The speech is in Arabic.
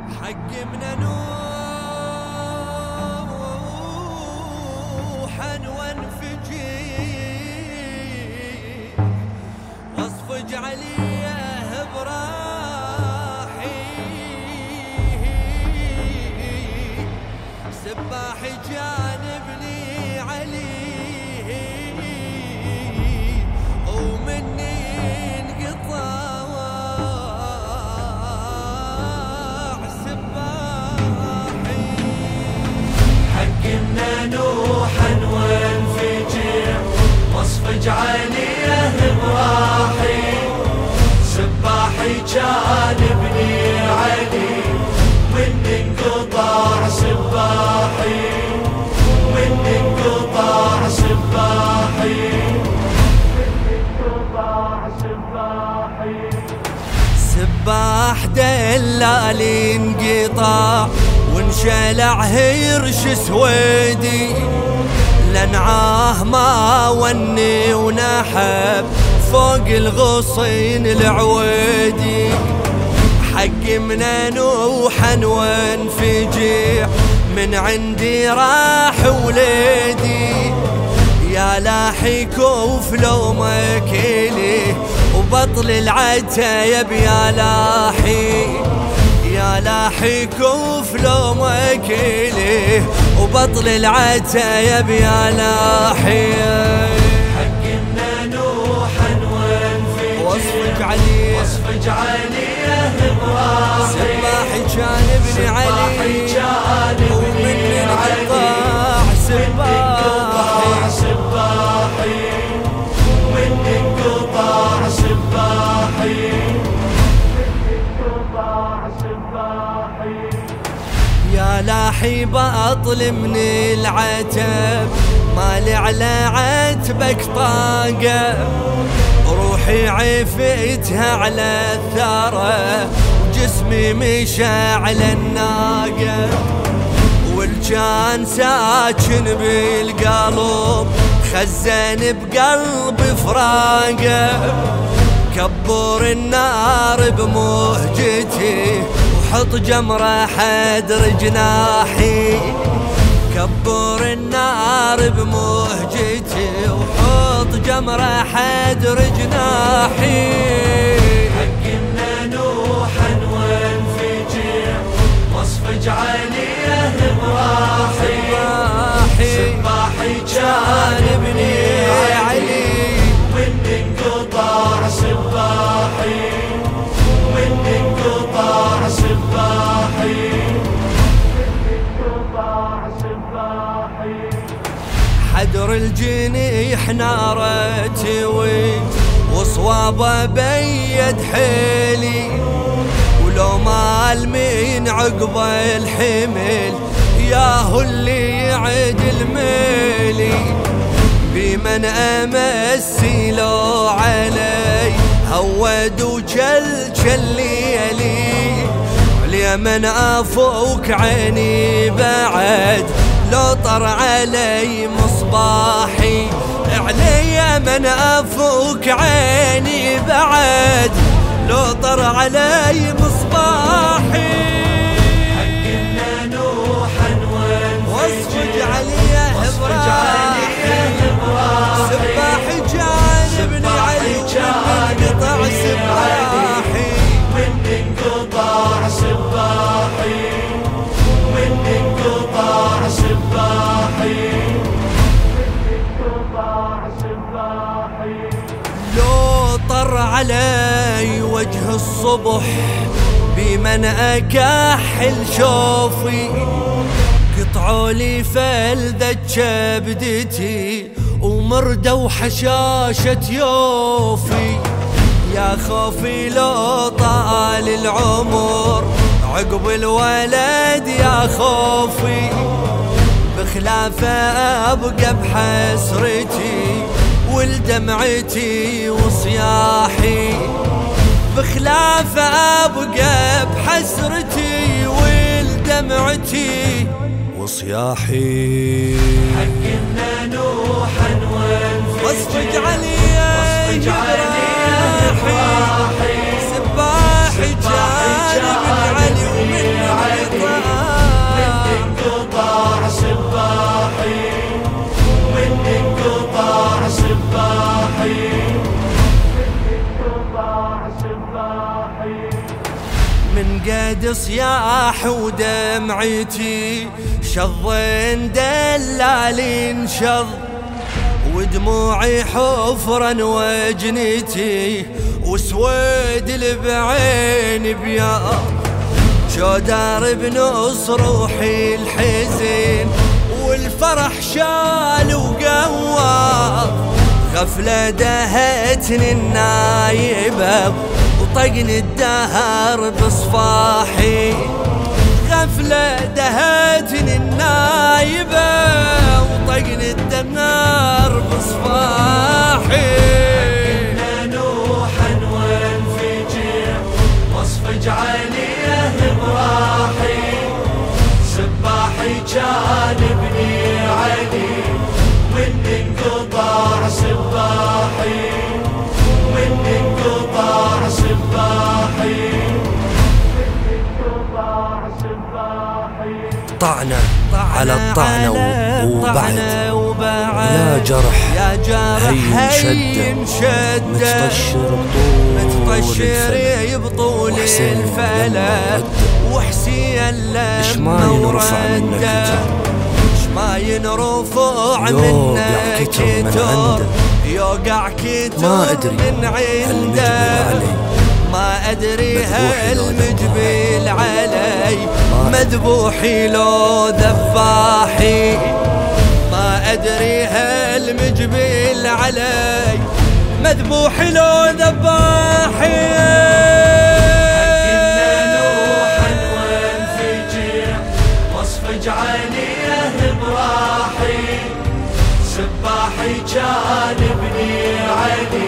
حق من نوحا وانفجي واصفج عليه براحي سباح جانبني عليه ومني انقطع سباحي حكمنا نوحا وانفجر واصفج عليه براحي سباحي جانبني علي من انقطاع سباحي من انقطاع سباحي من انقطاع سباحي سباح دلال انقطاع وانشلع هرش سويدي لنعاه ما وني ونحب فوق الغصين العويدي حق من نوحا وانفجع من عندي راح وليدي يا لاحي كوف لومك إليه وبطل العتيب يا لاحي يا لاحي كوف لومك إليه وبطل العتيب يا لاحي حكمنا نوحا وانفجر واصفج عليه براحي سباحي جانبني علي ومن انقطاع سباحي من انقطاع سباحي يا لاحي بطل من العتب مالي على عتبك طاقة روحي عفتها على الثرى وجسمي مشى على الناقة والجان ساكن بالقلب خزن بقلب فراقه كبر النار بمهجتي وحط جمرة حدر جناحي كبر النار بمهجتي وحط جمرة حدر جناحي حكمنا نوحا وانفجر واصفج عليه براحي سباحي جانبني علي من انقطاع سباحي من انقطاع سباحي حدر الجنيح نارتي وصوابه بيد حيلي ولو مال من عقب الحمل ياهو اللي يعدل ميلي بمن امسي لو علي هود وجل ليلي اليمن افوك عيني بعد لو طر علي مصباحي علي من افوك عيني بعد لو طر علي مصباحي حكمنا نوحا واصفج عليه براحي سباحي جانبني علي وانقطع سباحي من انقطاع سباحي من انقطاع سباحي لو طر علي وجه الصبح بمن اكحل شوفي قطعوا لي فلدة كبدتي ومردة وحشاشة يوفي يا خوفي لو طال العمر عقب الولد يا خوفي بخلافه ابقى بحسرتي والدمعتي وصياحي بخلافه ابقى بحسرتي والدمعتي وصياحي حكمنا نوحا وانفجر واصفج علي براحي سباحي جانب علي ومن بعد صياح ودمعتي شظين دلال انشظ، ودموعي حفرا وجنتي وسويد البعين بياض. شودار بنص روحي الحزن والفرح شال وقوى، غفلة دهتني النايبة وطقني الدهر بصفاحي، غفلة دهتني النايبة وطقني الدهر بصفاحي. حقنا نوحا وانفجع واصفج عليه براحي، سباحي كان ابني علي من انقطاع سباحي، من انقطاع سباحي، من انقطاع سباحي. طعنة على الطعنة وبعد يا جرح هين شدة، متطشر بطول الفلا، وحسين اش ما ينرفع منك ما ينرفع منك كتب، يوقع كتب ما أدري من عنده، ما أدري هالمجبل علي مذبوحي لو ذباحي، ما أدري هالمجبل علي مذبوحي لو ذباحي. حقنا نوحا وانفجع واصفج عليه براحي، سباحي كان ابني علي